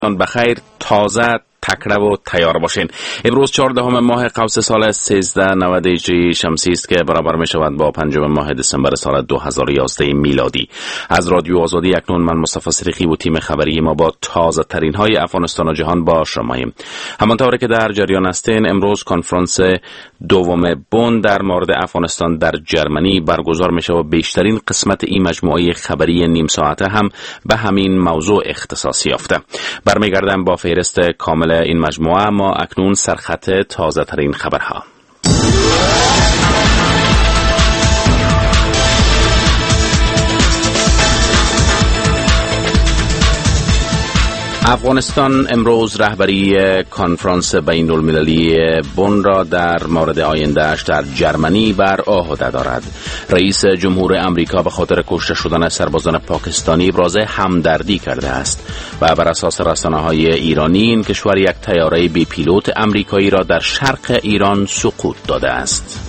بخیر، تازه تکړه و تیار باشین. امروز 14 ماه قوس سال 1390 هجری شمسی است که برابر می شود با 5 ماه دسامبر سال 2011 میلادی. از رادیو آزادی اکنون من مصطفی صدیقی و تیم خبری ما با تازه ترین های افغانستان و جهان با شماییم. همانطور که در جریان هستین، امروز کنفرانس دوم بن در مورد افغانستان در جرمنی برگزار می شود و بیشترین قسمت این مجموعه خبری نیم ساعته هم به همین موضوع اختصاص یافته. برمیگردم با فهرست کامل این مجموعه، ما اکنون سرخط تازه ترین خبرها. افغانستان امروز رهبری کنفرانس بین المللی بن را در مورد آینده‌اش در جرمنی بر عهده دارد. رئیس جمهور امریکا به خاطر کشته شدن سربازان پاکستانی ابراز همدردی کرده است و بر اساس رسانه‌های ایرانی این کشور یک طیاره بی پیلوت امریکایی را در شرق ایران سقوط داده است.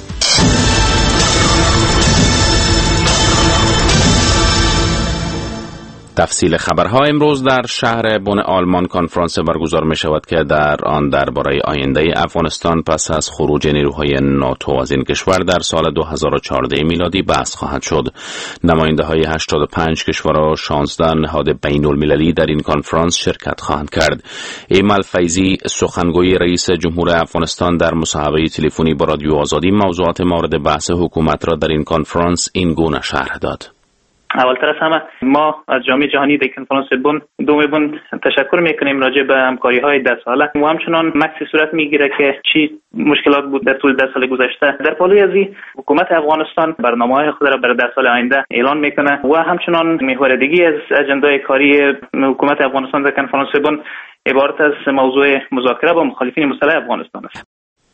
تفصیل خبرها. امروز در شهر بن آلمان کنفرانس برگزار می شود که در آن درباره آینده افغانستان پس از خروج نیروهای ناتو از این کشور در سال 2014 میلادی بحث خواهد شد. نماینده های 85 کشور و 16 نهاد بین المللی در این کنفرانس شرکت خواهند کرد. ایمل فیضی، سخنگوی رئیس جمهور افغانستان، در مصاحبه تلفنی با رادیو آزادی موضوعات مورد بحث حکومت را در این کنفرانس این گونه شرح داد. اولتر از همه ما از جامعه جهانی در کنفرانس بن دوم بن تشکر میکنیم راجع به همکاری‌های 10 ساله و همچنان مکسی صورت میگیره که چی مشکلات بود در طول 10 سال گذشته. در پالوی از این حکومت افغانستان برنامه‌های خود را برای 10 سال آینده اعلان میکنه و همچنان محوریتگی از اجندای کاری حکومت افغانستان در کنفرانس بن عبارت از موضوع مذاکره با مخالفین مسلح افغانستان است.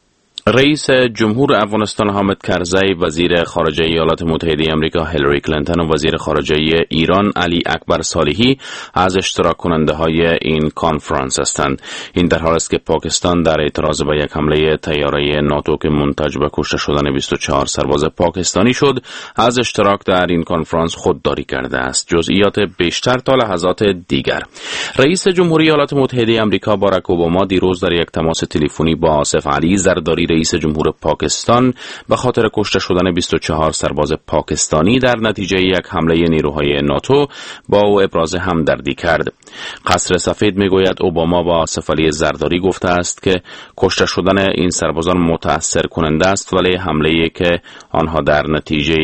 رئیس جمهور افغانستان حامد کرزی، وزیر خارجه ایالات متحده آمریکا هیلاری کلینتون و وزیر خارجه ایران علی اکبر صالحی از اشتراک کننده های این کنفرانس هستند. این در حالی است که پاکستان در اعتراض به یک حمله طیاره ناتو که منتج به کشته شدن 24 سرباز پاکستانی شد، از اشتراک در این کنفرانس خودداری کرده است. جزئیات بیشتر تا لحظات دیگر. رئیس جمهوری ایالات متحده آمریکا باراک اوباما دیروز در یک تماس تلفنی با آصف علی زرداری رئیس جمهور پاکستان به خاطر کشته شدن 24 سرباز پاکستانی در نتیجه یک حمله نیروهای ناتو با او ابراز همدردی کرد. قصر سفید میگوید اوباما با آصف علی زرداری گفته است که کشته شدن این سربازان متأثر کننده است، ولی حمله‌ای که آنها در نتیجه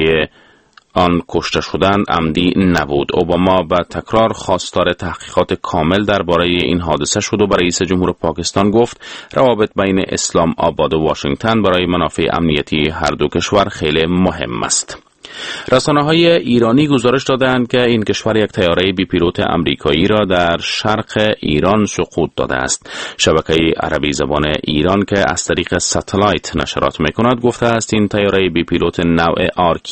آن کشته شدند عمدی نبود. اوباما به تکرار خواستار تحقیقات کامل درباره این حادثه شد و به رئیس جمهور پاکستان گفت روابط بین اسلام آباد و واشنگتن برای منافع امنیتی هر دو کشور خیلی مهم است. رسانه‌های ایرانی گزارش دادند که این کشور یک طیاره بی پیلوت امریکایی را در شرق ایران سقوط داده است. شبکه عربی زبان ایران که از طریق ستلایت نشرات می‌کند گفته است این طیاره بی پیلوت نوع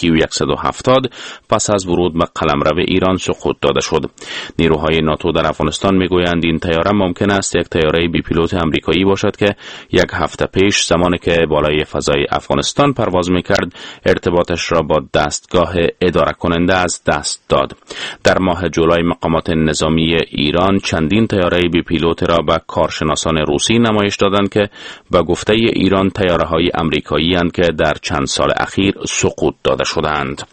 RQ-170 پس از ورود به قلمرو ایران سقوط داده شد. نیروهای ناتو در افغانستان می‌گویند این طیاره ممکن است یک طیاره بی پیلوت امریکایی باشد که یک هفته پیش زمانی که بالای فضای افغانستان پرواز می‌کرد ارتباطش را با دستگاه اداره کننده از دست داد. در ماه جولای مقامات نظامی ایران چندین طیاره بی پیلوت را به کارشناسان روسی نمایش دادند که به گفته ایران طیاره‌های آمریکایی اند که در چند سال اخیر سقوط داده شدند.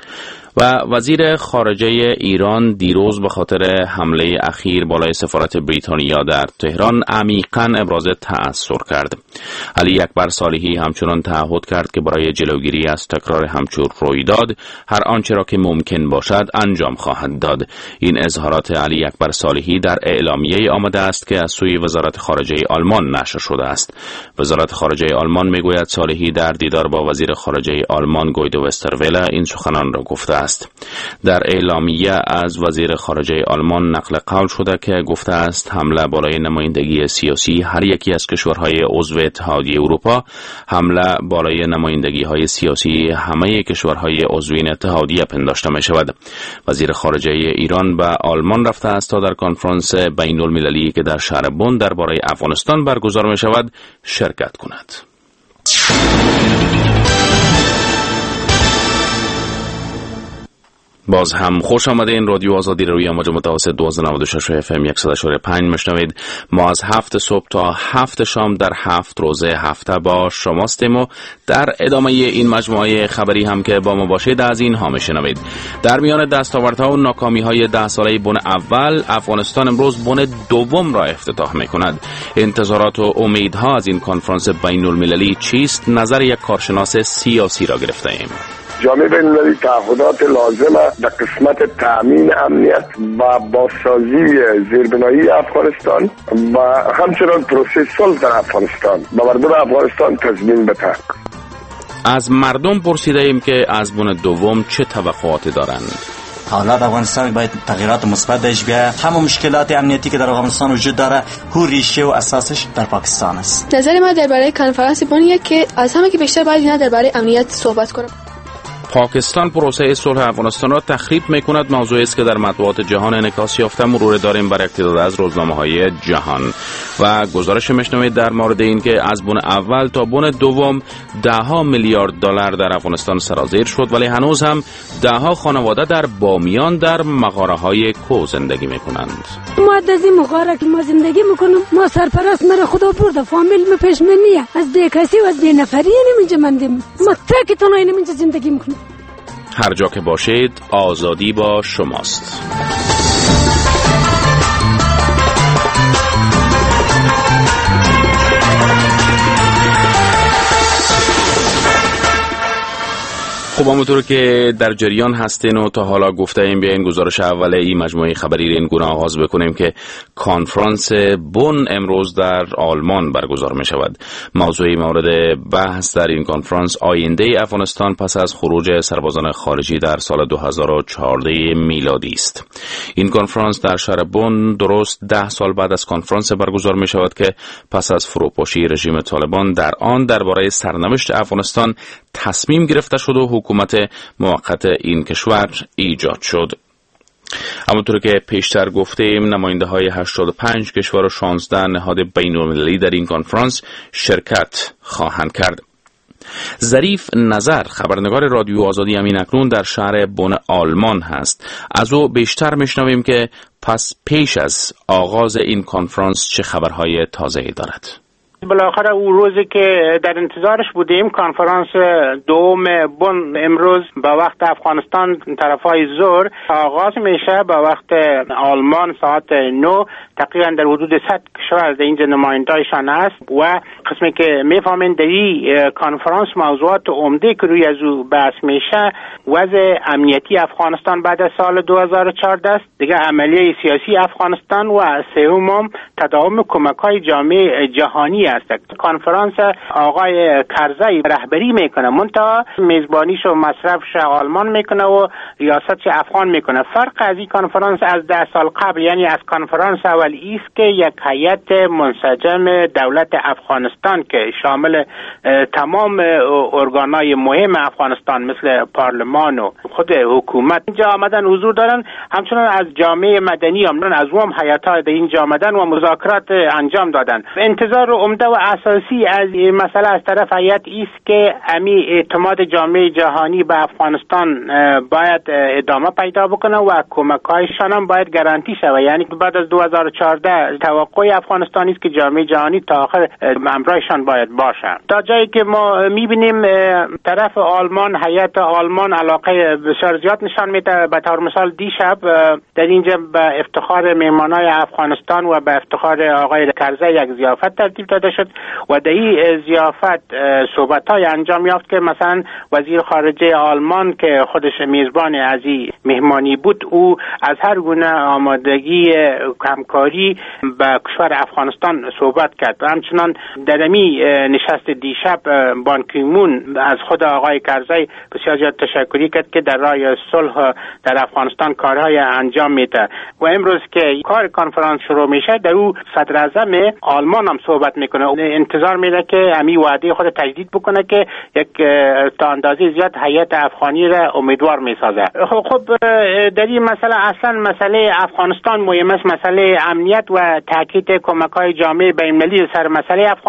و وزیر خارجه ایران دیروز به خاطر حمله اخیر بالای سفارت بریتانیا در تهران عمیقاً ابراز تأثر کرد. علی اکبر صالحی همچنان تعهد کرد که برای جلوگیری از تکرار همچون رویداد هر آنچه را که ممکن باشد انجام خواهد داد. این اظهارات علی اکبر صالحی در اعلامیه آمده است که از سوی وزارت خارجه آلمان نشر شده است. وزارت خارجه آلمان میگوید صالحی در دیدار با وزیر خارجه آلمان گویدو وسترولر این سخنان را گفته است. در اعلامیه از وزیر خارجه آلمان نقل قول شده که گفته است حمله بالای نمایندگی سیاسی هر یکی از کشورهای عضو اتحادیه اروپا، حمله بالای نمایندگی‌های سیاسی همه کشورهای عضوین اتحادیه پنداشته می شود. وزیر خارجه ایران به آلمان رفته است تا در کنفرانس بین المللی که در شهر بن درباره افغانستان برگزار می شود شرکت کند. باز هم خوش آمدین. رادیو آزادی روی امواج متوسط 1296 FM 100.5 میشنوید. ما از 7 صبح تا 7 شام در 7 روزه هفته با شماستیم و در ادامه این مجموعه خبری هم که با ما باشید از این ها میشنوید. در میان دستاوردها و ناکامی‌های 10 ساله بن اول، افغانستان امروز بن دوم را افتتاح می‌کند. انتظارات و امیدها از این کنفرانس بین‌المللی چیست؟ نظر یک کارشناس سیاسی را گرفته‌ایم. جامعه بین‌المللی تعهدات لازم در قسمت تأمین امنیت و بازسازی زیربنایی افغانستان و همچنان پروسه صلح در افغانستان و مردم افغانستان تضمین بده. از مردم پرسیده ایم که از بن دوم چه توقعاتی دارند. حالات افغانستان باید تغییرات مثبت درش بیاید. همه مشکلات امنیتی که در افغانستان وجود داره هو ریشه و اساسش در پاکستان است. نظر ما درباره کنفرانس بنیه که از همه که بیشتر باید اینا درباره امنیت صحبت کنیم. پاکستان پروسه صلح افغانستان را تخریب می‌کند. موضوعی است که در مطبوعات جهان انعکاس یافته. مرور داریم بر اقتدار از روزنامه‌های جهان و گزارش می‌شنوید در مورد این که از بن اول تا بن دوم $10 میلیارد در افغانستان سرازیر شد، ولی هنوز هم $10 خانواده در بامیان در مغاره‌های کو زندگی می‌کنند. ما از این مغاره که ما زندگی می‌کنیم، ما سرپرست مرا خدا برده، فامیل می پیش منیه، از ده کسی و از ده نفری نمی‌جه مندیم، ما تکتون اینجا زندگی می‌کنیم. هر جا که باشید آزادی با شماست. خب همونطور که در جریان هستین و تا حالا گفته ایم، بیاین گزارش اول این مجموعه خبری این گونه آغاز بکنیم که کنفرانس بن امروز در آلمان برگزار می شود. موضوعی مورد بحث در این کنفرانس آینده افغانستان پس از خروج سربازان خارجی در سال 2014 میلادی است. این کنفرانس در شهر بن درست 10 سال بعد از کنفرانس برگزار می شود که پس از فروپاشی رژیم طالبان در آن درباره سرنوشت افغانستان تصمیم گرفته شد و حکومت موقت این کشور ایجاد شد. همونطور که پیشتر گفتیم، نماینده های 85 کشور و 16 نهاد بین‌المللی در این کنفرانس شرکت خواهند کرد. ظریف نظر، خبرنگار رادیو آزادی همین اکنون در شهر بن آلمان هست. از او بیشتر میشنویم که پس پیش از آغاز این کنفرانس چه خبرهای تازه‌ای دارد. بالاخره اون روزی که در انتظارش بودیم، کنفرانس دوم بن امروز با وقت افغانستان طرفای ظهر آغاز میشه. با وقت آلمان ساعت 9 تقریبا در حدود 100 کشور از اینجا نماینده‌شان است و قسمی که میفهمین در این کنفرانس موضوعات عمده که روی از او بحث میشه وضع امنیتی افغانستان بعد از سال 2014 است، دیگه عملیه سیاسی افغانستان و سوم تداوم کمک‌های جامعه جهانی است. کنفرانس آقای کرزی رهبری میکنه، منتها میزبانیشو مصرفش آلمان میکنه و ریاستش افغان میکنه. فرق از این کنفرانس از 10 سال قبل، یعنی از کنفرانس اول است که یک هیئت منسجم دولت افغانستان که شامل تمام ارگانهای مهم افغانستان مثل پارلمان و خود حکومت اینجا آمدن حضور دارن. همچنان از جامعه مدنی هم از اون هیئت‌ها در اینجا آمدن و مذاکرات انجام دادن. انتظار عمده و اساسی از مسئله از طرف هیئت است که امی اعتماد جامعه جهانی به افغانستان باید ادامه پیدا بکنه و کمک‌هایشان هم باید گارانتی شود. یعنی بعد از 2014 توقع افغانستانی است که جامعه جهانی تا آخر همراهشان باید باشه. تا جایی که ما می‌بینیم طرف آلمان، هیئت آلمان علاقه بسیار زیاد نشان میده. به طور مثال دیشب در اینجا به افتخار مهمانای افغانستان و به افتخار آقای کرزی یک ضیافت ترتیب داده شد و در این ضیافت صحبت‌های انجام یافت که مثلا وزیر خارجه آلمان که خودش میزبان از این مهمانی بود، او از هر گونه آمادگی همکاری با کشور افغانستان صحبت کرد. و همچنان در امی نشست دیشب بان کی مون از خود آقای کرزی بسیار زیاد تشکری کرد که در راه صلح در افغانستان کارهای انجام میده. و امروز که کار کنفرانس شروع میشه، در او صدر اعظم آلمان هم صحبت میکنه. انتظار میره که امی وعده خود تجدید بکنه که یک تا اندازه زیاد هیئت افغانی را امیدوار میسازه. خب در این مسئله اصلا مسئله افغانستان مهم است. مسئله امنیت و تاکید کمک‌های جامعه بین‌المللی سر مسئله افغانستان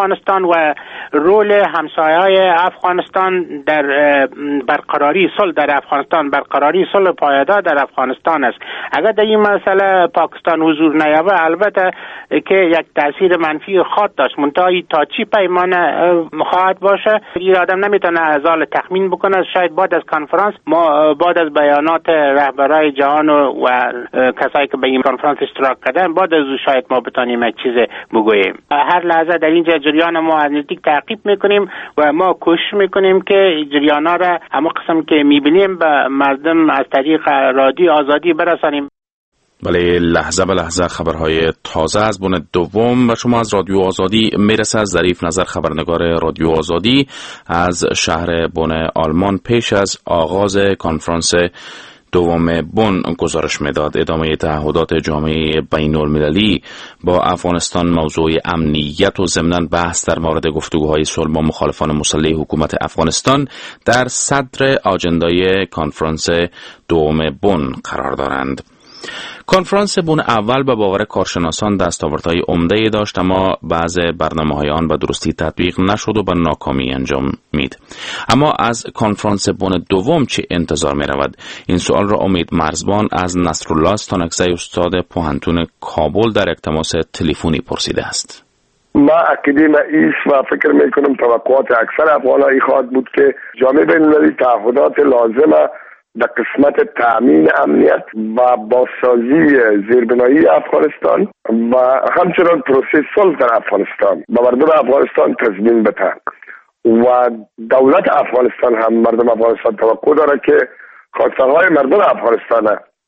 افغانستان و رول همسایه‌های افغانستان در برقراری صلح در افغانستان، برقراری صلح پایدار در افغانستان است. اگر در این مسئله پاکستان حضور نیابه، البته که یک تاثیر منفی خواهد داشت، منتها تا چی پیمانه خواهد باشه این آدم نمیتونه ازال تخمین بکنه. شاید بعد از کنفرانس ما بعد از بیانات رهبرای جهان و کسایی که به این کنفرانس اشتراک کردن، بعد از شاید ما بتونیم یک چیز بگوییم. هر لحظه در اینجا جریان ما از نزدیک تعقیب میکنیم و ما کوشش میکنیم که جریانا را همه قسم که میبینیم به مردم از طریق رادیو آزادی برسانیم. بله، لحظه به لحظه خبرهای تازه از بن دوم و شما از رادیو آزادی میرسه. از ظریف نظر خبرنگار رادیو آزادی از شهر بن آلمان پیش از آغاز کنفرانس دوم بن گزارش میداد. ادامه تعهدات جامعه بین المللی با افغانستان موضوع امنیت و ضمناً بحث در مورد گفتگوهای صلح با مخالفان مسلح حکومت افغانستان در صدر آجندای کنفرانس دوم بن قرار دارند. کنفرانس بن اول به باور کارشناسان دستاوردهای عمده‌ای داشت، اما بعض برنامه‌های آن به درستی تطبیق نشد و به ناکامی انجامید. اما از کنفرانس بن دوم چه انتظار می‌رود؟ این سوال را امید مرزبان از نصرالله استانکزی استاد پوهنتون کابل در یک تماس تلفنی پرسیده است. ما عقیده‌ام است و فکر می‌کنم توقعات اکثر افغان‌ها خواهد بود که جامعه بین‌المللی تعهدات لازمه در قسمت تأمین امنیت و بازسازی زیربنایی افغانستان و همچنان پروسه صلح در افغانستان به مردم افغانستان تضمین بده و دولت افغانستان هم مردم افغانستان توقع داره که خواسته‌های مردم افغانستان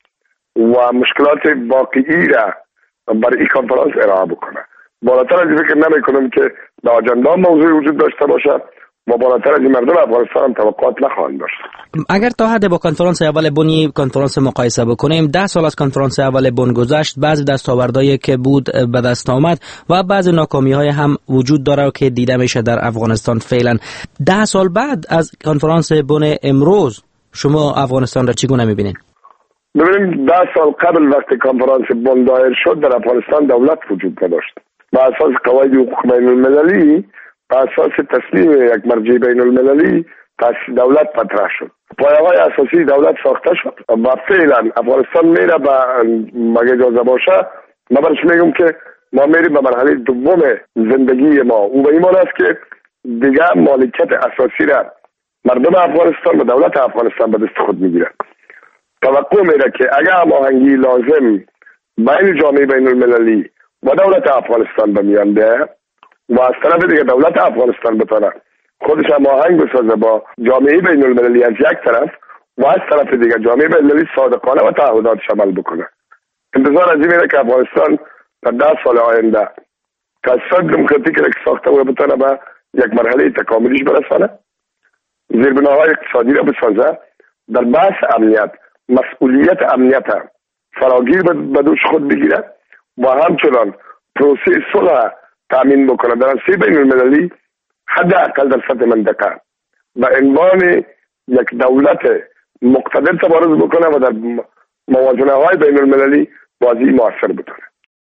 و مشکلات واقعی را برای این کنفرانس ارائه بکنه. بالاتر از این فکر نمی‌کنم که در آجنده موضوع وجود داشته باشه و بالاتر از این مردم افغانستان توقعات نخواهند داشت. اگر تا حد با کنفرانس اول بنی کنفرانس مقایسه بکنیم، 10 سال از کنفرانس اول بن گذشت، بعضی دستاوردهایی که بود به دست آمد و بعضی ناکامی‌های هم وجود داره که دیده میشه در افغانستان فعلا. 10 سال بعد از کنفرانس بن امروز شما افغانستان را چگونه می‌بینید؟ ببینید 10 سال قبل وقتی کنفرانس بن دایر شد در افغانستان دولت وجود نداشت. بر اساس قواعد حقوق بین المللی، بر اساس تصمیم یک مرجع بین المللی دولت مطرح شد. پایه‌های اساسی دولت ساخته شد و فعلا افغانستان میره به مگه اجازه باشه من برش میگم که ما میریم به مرحله دوم زندگی ما. او به این معنی است که دیگه مالکیت اساسی را مردم افغانستان و دولت افغانستان به دست خود میگیره. توقع میره که اگر هماهنگی لازم بین جامعه بین المللی و دولت افغانستان بمیانده و از طرف دیگه دولت افغانستان بتونه خودش هماهنگ بسازه با جامعه بین المللی از یک طرف و از طرف دیگه جامعه بین المللی صادقانه و تعهداتش عمل بکنه. انتظار از این میره که افغانستان در 10 سال آینده تأسیسات دموکراتیک را که ساخته و بتونه به یک مرحله تکاملیش برسانه، زیربناهای اقتصادی را بسازه، در بحث امنیت مسئولیت امنیت فراگیر به دوش خود بگیره و همچنان پروسه صلح تامین بکنه در عرصه بین المللی، حداقل در سطح منطقه به عنوان یک دولت مقتدر تبارز بکنه و در موازنه های بین المللی بازی موثر بکنه.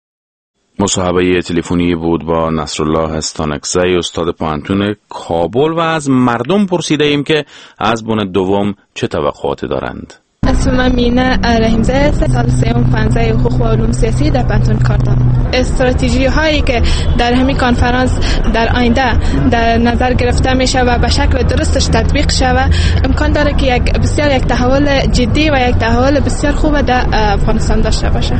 مصاحبه تلفنی بود با نصرالله استانکزی استاد پوهنتون کابل و از مردم پرسیده ایم که از بن دوم چه توقعاتی دارند. اسم من مینه رحیمزاده است. سال سوم پانزده حقوق و علوم سیاسی در پانتون کردم. استراتژی هایی که در همین کنفرانس در آینده در نظر گرفته میشه و به شکل درستش تطبیق شود، امکان داره که یک تحول جدی و یک تحول بسیار خوب در افغانستان داشته باشه.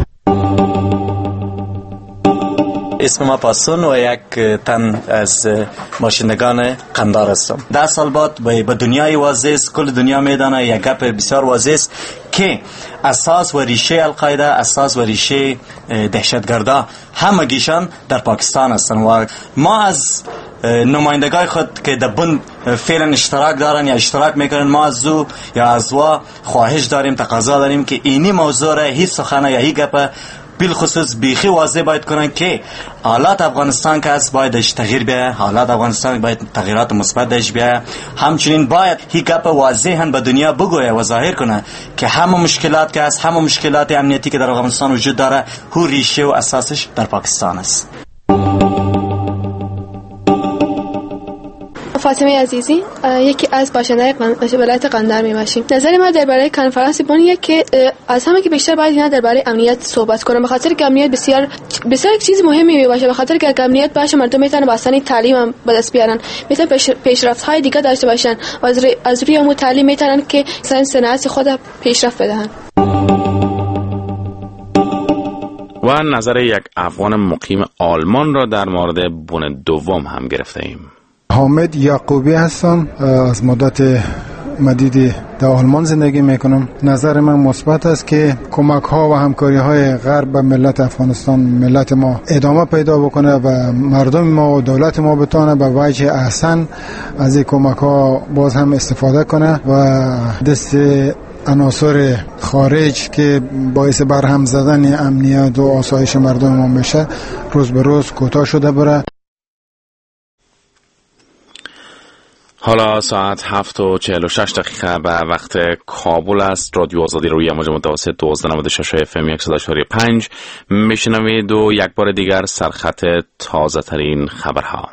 اسم ما پاسون و یک تن از باشندگان قندار هستم. 10 سال بعد به دنیای واضح است، کل دنیا میدانه، یک گپ بسیار واضح است که اساس و ریشه القاعده، اساس و ریشه دهشتگردا همگیشان در پاکستان هستند و ما از نمایندگان خود که در بن فعلا اشتراک دارن یا اشتراک میکنن، ما از او یا از وا خواهش داریم، تقاضا داریم که اینی موضوع را هیچ سخنه یا هیچ گپ بالخصوص بیخی واضح باید کنن که حالات افغانستان که هست بایدش تغییر بیه، حالات افغانستان باید تغییرات مثبت داشت بیه. همچنین باید هیچ گپ واضحاً به دنیا بگویه و ظاهر کنه که همه مشکلات که هست، همه مشکلات امنیتی که در افغانستان وجود داره، هو ریشه و اساسش در پاکستان است. فاطمه عزیزی، یکی از باشندگان ولایت قندهار میباشیم. نظر ما درباره کنفرانس بن که از همه که بیشتر باید اینا درباره امنیت صحبت کنیم، به خاطر که امنیت بسیار چیز مهمی میباشه. به خاطر که امنیت باشه مردم میتونن با آسانی تعلیم هم به دست بیارن، میتونن پیشرفت‌های دیگه داشته باشن و از روی اون تعلیم میتونن که صنعت خود پیشرفت بدهن. و نظر یک افغان مقیم آلمان را در مورد بن دوم هم گرفته ایم. حامد یعقوبی هستم، از مدت مدیدی در آلمان زندگی میکنم. نظر من مثبت است که کمک ها و همکاری های غرب به ملت افغانستان، ملت ما ادامه پیدا بکنه و مردم ما و دولت ما بتونه به وجه احسن از این کمک ها باز هم استفاده کنه و دست عناصر خارج که باعث برهم زدن امنیت و آسایش مردم ما بشه روز به روز کوتاه شده بره. حالا ساعت 7:46 به وقت کابل است. رادیو آزادی روی امواج متوسط 1296 FM 104.5 میشنوید و یک بار دیگر سرخط تازه ترین خبرها.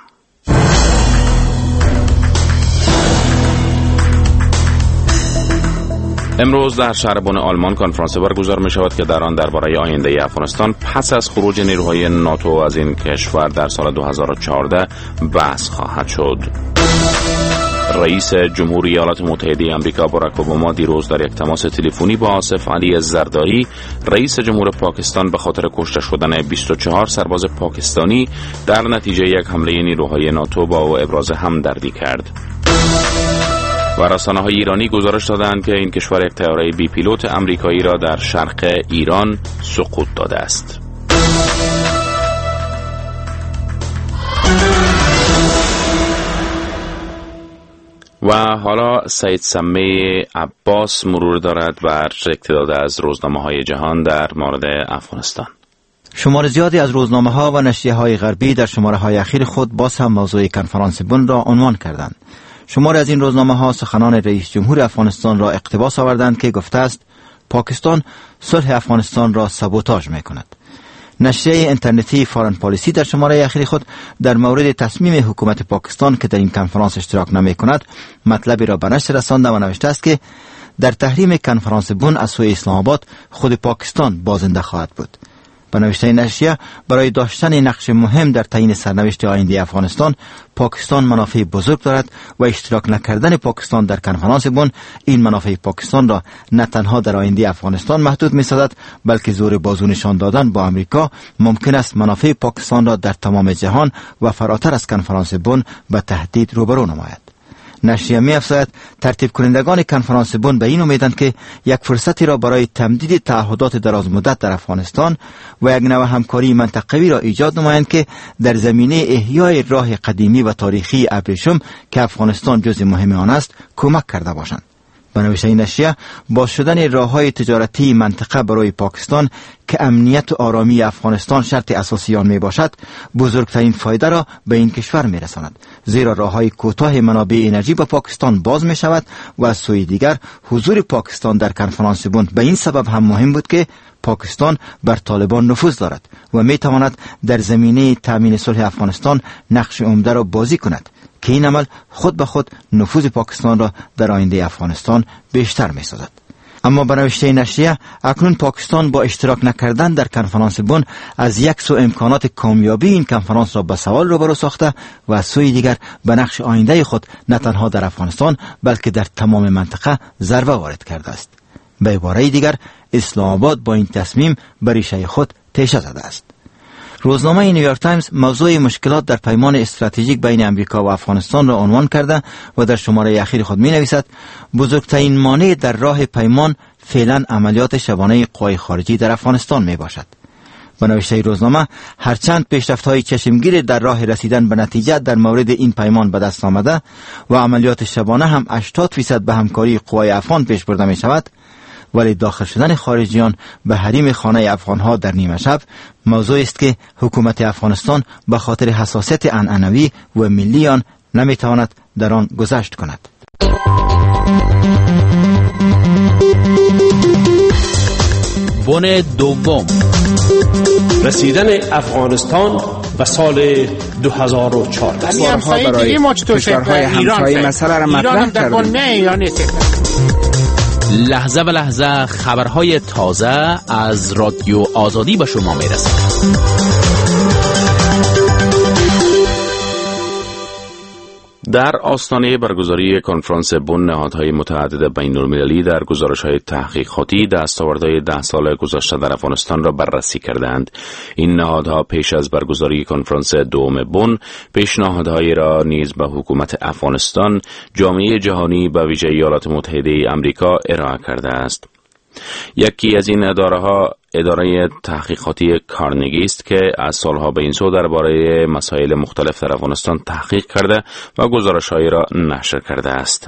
امروز در شهر بن آلمان کنفرانس برگزار می شود که در آن درباره آینده افغانستان پس از خروج نیروهای ناتو از این کشور در سال 2014 بحث خواهد شد. رئیس جمهوری ایالات متحده آمریکا باراک اوباما دیروز در یک تماس تلفنی با آصف علی زرداری رئیس جمهور پاکستان به خاطر کشته شدن 24 سرباز پاکستانی در نتیجه یک حمله نیروهای ناتو با او ابراز همدردی کرد. و رسانه‌های ایرانی گزارش دادند که این کشور یک طیاره بی پیلوت آمریکایی را در شرق ایران سقوط داده است. و حالا سید سمه عباس مرور دارد بر تعداد از روزنامه‌های جهان در مورد افغانستان. شمار زیادی از روزنامه‌ها و نشریه‌های غربی در شماره‌های اخیر خود باز هم موضوع کنفرانس بن را عنوان کردند. شمار از این روزنامه‌ها سخنان رئیس جمهور افغانستان را اقتباس آوردند که گفته است پاکستان صلح افغانستان را سابوتاژ می‌کند. نشریه اینترنتی فارن پالیسی در شماره اخیر خود در مورد تصمیم حکومت پاکستان که در این کنفرانس اشتراک نمی‌کند مطلبی را به نشر رسانده و نوشته است که در تحریم کنفرانس بن از سوی اسلام آباد خود پاکستان بازنده خواهد بود. به نوشته نشریه برای داشتن نقش مهم در تعیین سرنوشت آینده افغانستان پاکستان منافع بزرگ دارد و اشتراک نکردن پاکستان در کنفرانس بن این منافع پاکستان را نه تنها در آینده افغانستان محدود می‌سازد بلکه زور بازو نشان دادن با امریکا ممکن است منافع پاکستان را در تمام جهان و فراتر از کنفرانس بن به تهدید روبرو نماید. نشریه می‌افزاید ترتیب کنندگان کنفرانس بن به این امیدند که یک فرصتی را برای تمدید تعهدات دراز مدت در افغانستان و یک نوع همکاری منطقوی را ایجاد نمایند که در زمینه احیای راه قدیمی و تاریخی ابریشم که افغانستان جزء مهم آن است کمک کرده باشند. به نوشته نشریه باز شدن راه‌های تجارتی منطقه برای پاکستان که امنیت و آرامی افغانستان شرط اساسی آن می باشد بزرگترین فایده را به این کشور می رساند، زیرا راه‌های کوتاه منابع انرژی به پاکستان باز می شود و از سوی دیگر حضور پاکستان در کنفرانس بن به این سبب هم مهم بود که پاکستان بر طالبان نفوذ دارد و می تواند در زمینه تامین صلح افغانستان نقش عمده را بازی کند که این عمل خود به خود نفوذ پاکستان را در آینده افغانستان بیشتر می سازد. اما به نوشته نشریه اکنون پاکستان با اشتراک نکردن در کنفرانس بن از یک سو امکانات کامیابی این کنفرانس را به سوال روبرو ساخته و از سوی دیگر به نقش آینده خود نه تنها در افغانستان بلکه در تمام منطقه ضربه وارد کرده است. به عباره دیگر اسلام آباد با این تصمیم به ریشه خود تیشه زده است. روزنامه نیویورک تایمز موضوع مشکلات در پیمان استراتژیک بین امریکا و افغانستان را عنوان کرده و در شماره اخیر خود می نویسد بزرگترین مانع در راه پیمان فعلا عملیات شبانه قوای خارجی در افغانستان می باشد. به نوشته روزنامه هرچند پیشرفت‌های چشمگیر در راه رسیدن به نتیجه در مورد این پیمان به دست آمده و عملیات شبانه هم 80% به همکاری قوای افغان پیش برده می شود، ولی داخل شدن خارجیان به حریم خانه افغانها در نیمه شب موضوعی است که حکومت افغانستان به خاطر حساسیت عنعنوی و ملی آن نمیتواند در آن گذشت کند. بن دوم، رسیدن افغانستان و سال 2014 کشورها برای کشورهای همسایه مسئله را مطرح کردند. لحظه به لحظه خبرهای تازه از رادیو آزادی به شما میرسد. در آستانه برگزاری کنفرانس بن، نهادهای متعدد بین‌المللی در گزارش‌های تحقیقاتی دستاوردهای 10 سال گذشته در افغانستان را بررسی کردند. این نهادها پیش از برگزاری کنفرانس دوم بن، پیشنهادهایی را نیز به حکومت افغانستان، جامعه جهانی و ویژه ایالات متحده آمریکا ارائه کرده است. یکی از این اداره تحقیقاتی کارنگی است که از سالها به این سو درباره مسائل مختلف در افغانستان تحقیق کرده و گزارش‌هایی را نشر کرده است.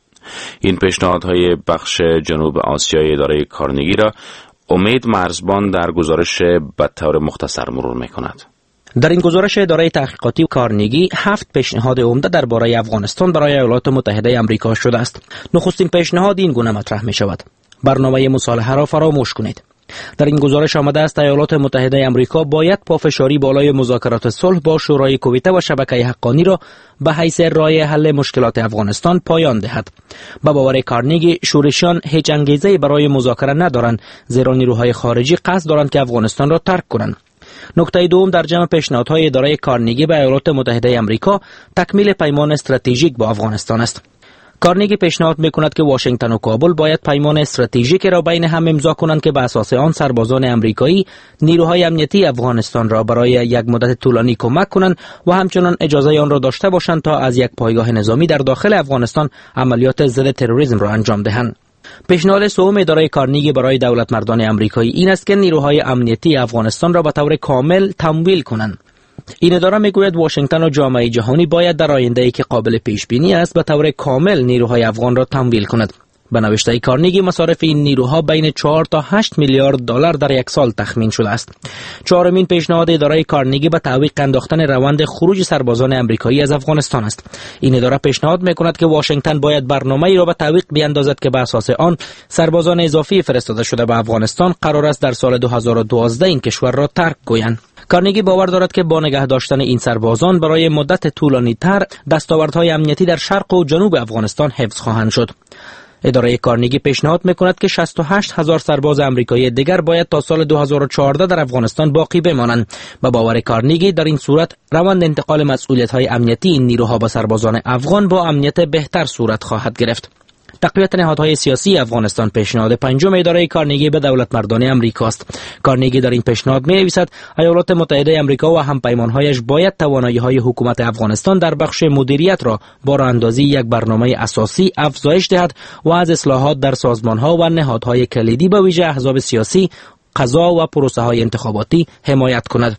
این پیشنهادهای بخش جنوب آسیای اداره کارنگی را امید مرزبان در گزارش به طور مختصر مرور می‌کند. در این گزارش اداره تحقیقاتی کارنگی 7 پیشنهاد عمده درباره افغانستان برای ایالات متحده آمریکا شده است. نخستین پیشنهاد این گونه مطرح می شود: برنامه مصالحه را فراموش کنید. در این گزارش آمده است ایالات متحده آمریکا باید پافشاری بالای مذاکرات صلح با شورای کویته و شبکه حقانی را به حیث راه حل مشکلات افغانستان پایان دهد. با باور کارنگی، شورشیان هیچ انگیزه‌ای برای مذاکره ندارند، زیرا نیروهای خارجی قصد دارند که افغانستان را ترک کنند. نکته دوم در جمع پیشنهادهای اداره کارنگی به ایالات متحده آمریکا تکمیل پیمان استراتژیک با افغانستان است. کارنگی پیشنهاد می‌کند که واشنگتن و کابل باید پیمان استراتژیکی را بین هم امضا کنند که به اساس آن سربازان آمریکایی نیروهای امنیتی افغانستان را برای یک مدت طولانی کمک کنند و همچنان اجازه آن را داشته باشند تا از یک پایگاه نظامی در داخل افغانستان عملیات ضد تروریسم را انجام دهند. پیشنهاد سوم اداره کارنگی برای دولت مردان آمریکایی این است که نیروهای امنیتی افغانستان را به طور کامل تمویل کنند. این اداره میگوید واشنگتن و جامعه جهانی باید در آینده‌ای که قابل پیش بینی است به طور کامل نیروهای افغان را تمویل کند. به نوشته کارنگی مصارف این نیروها بین 4 تا 8 میلیارد دلار در یک سال تخمین شده است. چهارمین پیشنهاد اداره کارنگی به تعویق انداختن روند خروج سربازان آمریکایی از افغانستان است. این اداره پیشنهاد میکند که واشنگتن باید برنامه‌ای را به تعویق بیاندازد که به اساس آن سربازان اضافی فرستاده شده به افغانستان قرار است در سال 2012 این کشور را ترک گویند. کارنگی باور دارد که با نگه داشتن این سربازان برای مدت طولانی تر دستاوردهای امنیتی در شرق و جنوب افغانستان حفظ خواهند شد. اداره کارنگی پیشنهاد میکند که 68,000 سرباز آمریکایی دیگر باید تا سال 2014 در افغانستان باقی بمانند. با باور کارنگی در این صورت روند انتقال مسئولیت‌های امنیتی این نیروها به سربازان افغان با امنیت بهتر صورت خواهد گرفت. تقویت نهادهای سیاسی افغانستان پیشنهاد پنجم اداره کارنگی به دولت مردان آمریکا است. کارنگی در این پیشنهاد می‌نویسد ایالات متحده آمریکا و همپیمان‌هایش باید توانایی‌های حکومت افغانستان در بخش مدیریت را با راه‌اندازی یک برنامه اساسی افزایش دهد و از اصلاحات در سازمان‌ها و نهادهای کلیدی به ویژه احزاب سیاسی، قضا و پروسه‌های انتخاباتی حمایت کند.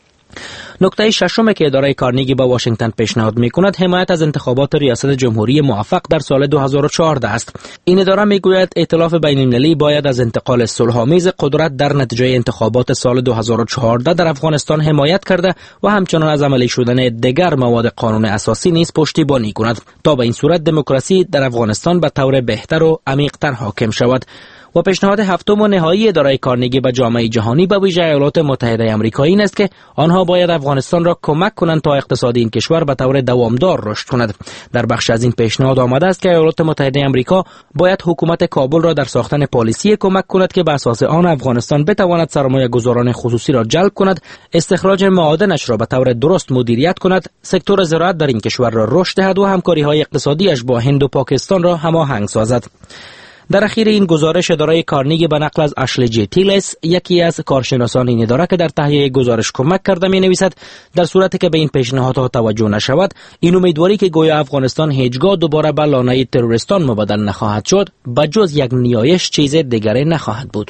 نکته ششم که اداره کارنگی با واشنگتن پیشنهاد می‌کند حمایت از انتخابات ریاست جمهوری موفق در سال 2014 است. این اداره می‌گوید ائتلاف بین‌المللی باید از انتقال صلح‌آمیز قدرت در نتیجه انتخابات سال 2014 در افغانستان حمایت کرده و همچنان از عملی شدن دیگر مواد قانون اساسی نیز پشتیبانی کند تا به این صورت دموکراسی در افغانستان به طور بهتر و عمیق‌تر حاکم شود. و پیشنهاد هفتم و نهایی اداره کارنگی به جامعه جهانی به ویژه ایالات متحده آمریکا این است که آنها باید افغانستان را کمک کنند تا اقتصاد این کشور به طور دوامدار رشد کند. در بخش از این پیشنهاد آمده است که ایالات متحده آمریکا باید حکومت کابل را در ساختن پالیسی کمک کند که بر اساس آن افغانستان بتواند سرمایه‌گذاران خصوصی را جلب کند، استخراج معادنش را به طور درست مدیریت کند، سکتور زراعت در این کشور را رشد دهد و همکاری‌های اقتصادیش با هند و پاکستان را هماهنگ سازد. در اخیر این گزارش اداره کارنگی به نقل از اشلی جی تیلس، یکی از کارشناسان این اداره که در تهیه گزارش کمک کرده، می‌نویسد در صورتی که به این پیشنهادها توجه نشود، این امیدواری که گویا افغانستان هیچگاه دوباره به لانه تروریستان مبدل نخواهد شد، بجز یک نیایش چیز دیگری نخواهد بود.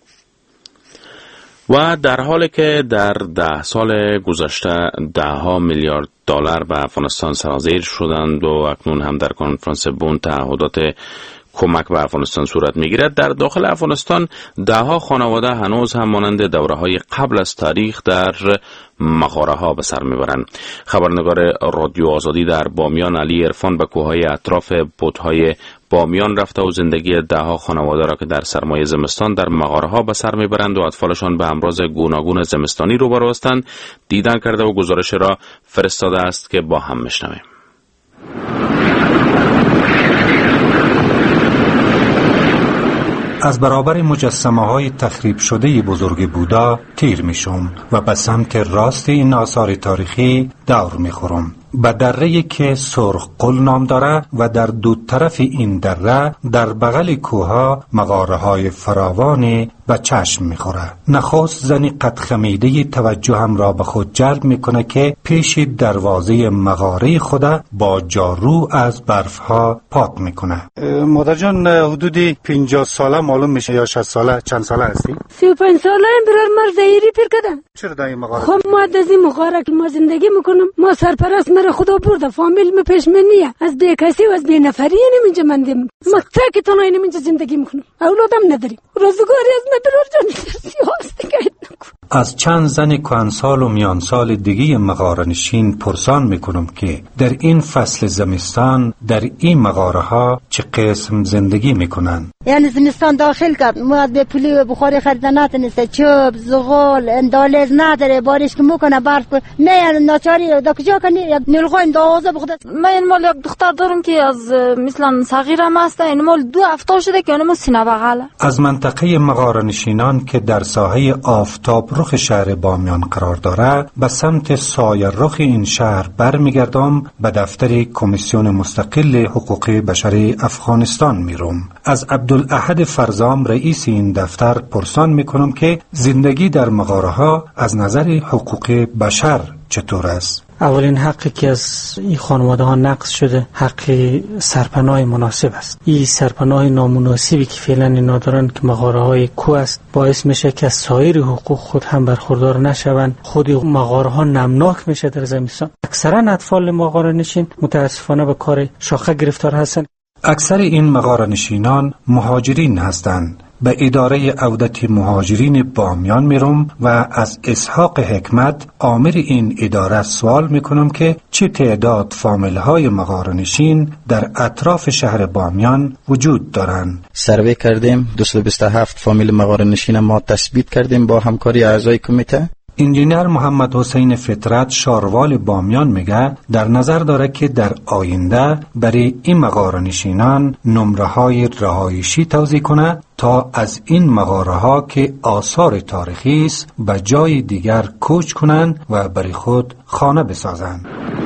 و در حالی که در 10 سال گذشته $10 میلیارد به افغانستان سرازیر شدند و اکنون هم در کنفرانس بن تعهدات کمک به افغانستان صورت میگیرد، در داخل افغانستان دهها خانواده هنوز هم مانند دوره‌های قبل از تاریخ در مغاره ها به سر میبرند. خبرنگار رادیو آزادی در بامیان علی عرفان به کوههای اطراف بت‌های بامیان رفته و زندگی دهها خانواده را که در سرمای زمستان در مغاره ها به سر میبرند و اطفالشان به امراض گوناگون زمستانی روبرو هستند دیدن کرده و گزارش را فرستاده است که با هم میشنویم. از برابر مجسمه های تخریب شده بزرگ بودا تیر میشم و به سمت راست این آثار تاریخی دور میخورم. به دره‌ای که سرخ قل نام داره و در دو طرف این دره در بغل کوها مغاره های فراوانی به چشم میخوره. نخست زنی قد خمیده توجهم را به خود جلب میکنه که پیش دروازه مغاره خود با جارو از برف ها پاک میکنه. مادر جان حدودی 50 ساله معلوم میشه یا 60 ساله؟ چند ساله هستی؟ 35 ساله هم برار مرد زهیری پیر کردن. چرا در این مغاره؟ خب ما از این مغاره که ما زندگی میکنم، ما سرپرست مرا خدا برده، فامیل می پیش منیه، از بی کسی و از بی نفری نمیجا مندیم. ما تاکی تنهایی نمیجا زندگی میکنم، اولادم نداریم. روزگاری از مدرار جان سیاستی که از چند زن کهنسال و میانسال دیگه مغاره نشین پرسان میکنم که در این فصل زمستان در این مغاره ها چه قسم زندگی میکنن. یعنی زمستان داخل کرد، ما به پولی و بخاری خریدن نتونسته، چوب، زغال، اندالز نداره، بارش که میکنه برف نه ناچاری دا کجا کنی یک نیلخوین دوازه بخواد. من مال یک دختر دارم که از مثلا صغیرم هست، این مال 2 هفته شده که اونم سینه بغله. از منطقه مغاره نشینان که در ساحه آفتاب رخ شهر بامیان قرار داره به سمت سایه رخ این شهر برمیگردم به دفتر کمیسیون مستقل حقوق بشر افغانستان میروم. از عبدالاحد فرزام رئیس این دفتر پرسان میکنم که زندگی در مغاره ها از نظر حقوق بشر چطور است؟ اولین حقی که از این خانواده ها نقض شده حق سرپناه مناسب است. این سرپناه نامناسبی که فعلا اینا دارن که مغاره های کوه است باعث میشه که از سایر حقوق خود هم برخوردار نشوند. خود مغاره ها نمناک میشه در زمستان. اکثرا اطفال مغاره نشین متاسفانه به کار شاخه گرفتار هستند. اکثر این مغاره نشینان مهاجرین هستند. به اداره عودت مهاجرین بامیان میروم و از اسحاق حکمت آمر این اداره سوال میکنم که چه تعداد فامیل های مغاره نشین در اطراف شهر بامیان وجود دارند. سروی کردیم 227 فامیل مغاره نشین ما تثبیت کردیم با همکاری اعضای کمیته. انجینر محمد حسین فطرت شاروال بامیان میگه در نظر داره که در آینده برای این مغاره نشینان نمره های رهایشی توزیع کنه تا از این مغاره ها که آثار تاریخی است به جای دیگر کوچ کنن و برای خود خانه بسازن.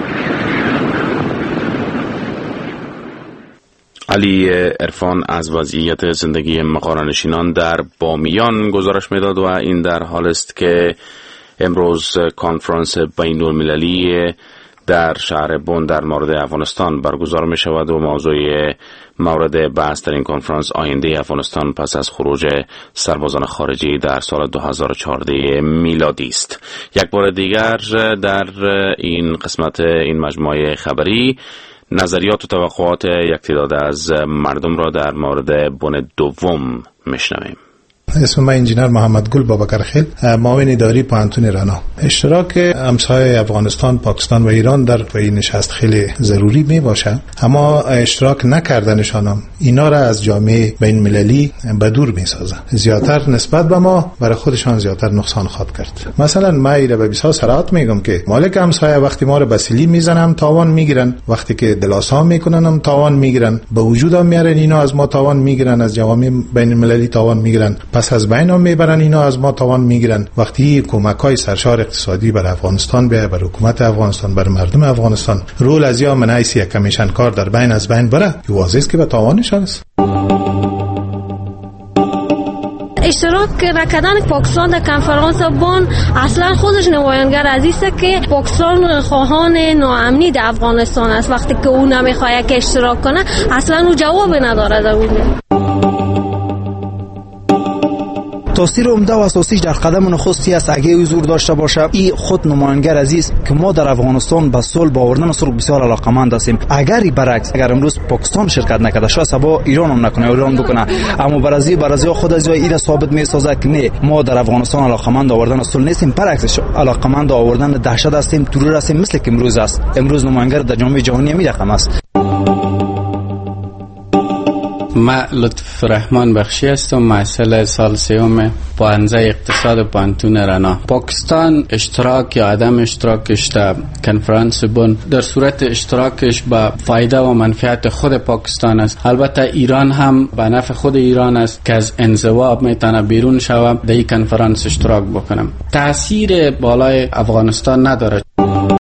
علی عرفان از وضعیت زندگی مغاره نشینان در بامیان گزارش میداد و این در حال است که امروز کنفرانس بین المللی در شهر بن در مورد افغانستان برگزار می شود و موضوع مورد بحث در این کنفرانس آینده افغانستان پس از خروج سربازان خارجی در سال 2014 میلادی است. یک بار دیگر در این قسمت این مجموعه خبری نظریات و توقعات یک تعداد از مردم را در مورد بن دوم میشنویم. اسم من انجینر محمد گل بابکرخیل، معاون اداری پوهنتون رنا. اشتراک همسایه افغانستان، پاکستان و ایران در این نشست خیلی ضروری می باشه، اما اشتراک نکردنشان هم اینا را از جامعه بین المللی به دور می سازه. زیادتر نسبت به ما برای خودشان زیادتر نقصان خواهد کرد. مثلا ما ایره به بسیار صراحت میگم که مالک همسایه وقتی ما رو بسیلی میزنن تاوان میگیرن، وقتی که دلاسا میکنن هم تاوان میگیرن، به وجود هم میارن اینا از ما تاوان میگیرن، از جوامع بین المللی تاوان میگیرن، پس از بین هم میبرن اینا از ما تاوان میگیرن. وقتی کمک‌های سرشار اقتصادی بر افغانستان بیاید، بر حکومت افغانستان، بر مردم افغانستان، رول از یا منعیسی کمیشن کار در بین از بین بره، واضحه است که به تاوانشان است. اشتراک نکردن پاکستان در کنفرانس بن اصلا خودش نمایانگر از است که پاکستان خواهان ناامنی در افغانستان است. وقتی که اون نمیخواد که اشتراک کنه اصلا اون جواب نداره در اون. تاثیر عمده و اساسیش در قدم نخستی است اگه حضور داشته باشه. این خود نماینگر عزیز که ما در افغانستان به صلح با آوردن صلح بسیار علاقمند هستیم. اگر برعکس اگر امروز پاکستان شرکت نکرده شاید سبا ایران هم نکنه، ایران بکنه، اما برازیل خود از این ثابت می‌سازه که نه، ما در افغانستان علاقمند آوردن صلح نیستیم، برعکسش علاقمند آوردن دهشت هستیم، ترور هستیم، مثل که امروز است. امروز نماینگر در جامعه جهانی می رقم است. ما لطف رحمان بخشی هستم، محصل سال سوم پانزه اقتصاد پانتون رنا. پاکستان اشتراک یا عدم اشتراکش در کنفرانس بن در صورت اشتراکش با فایده و منفعت خود پاکستان است. البته ایران هم به نفع خود ایران است که از انزوا میتونه بیرون شود، در این کنفرانس اشتراک بکنم. تاثیر بالای افغانستان نداره.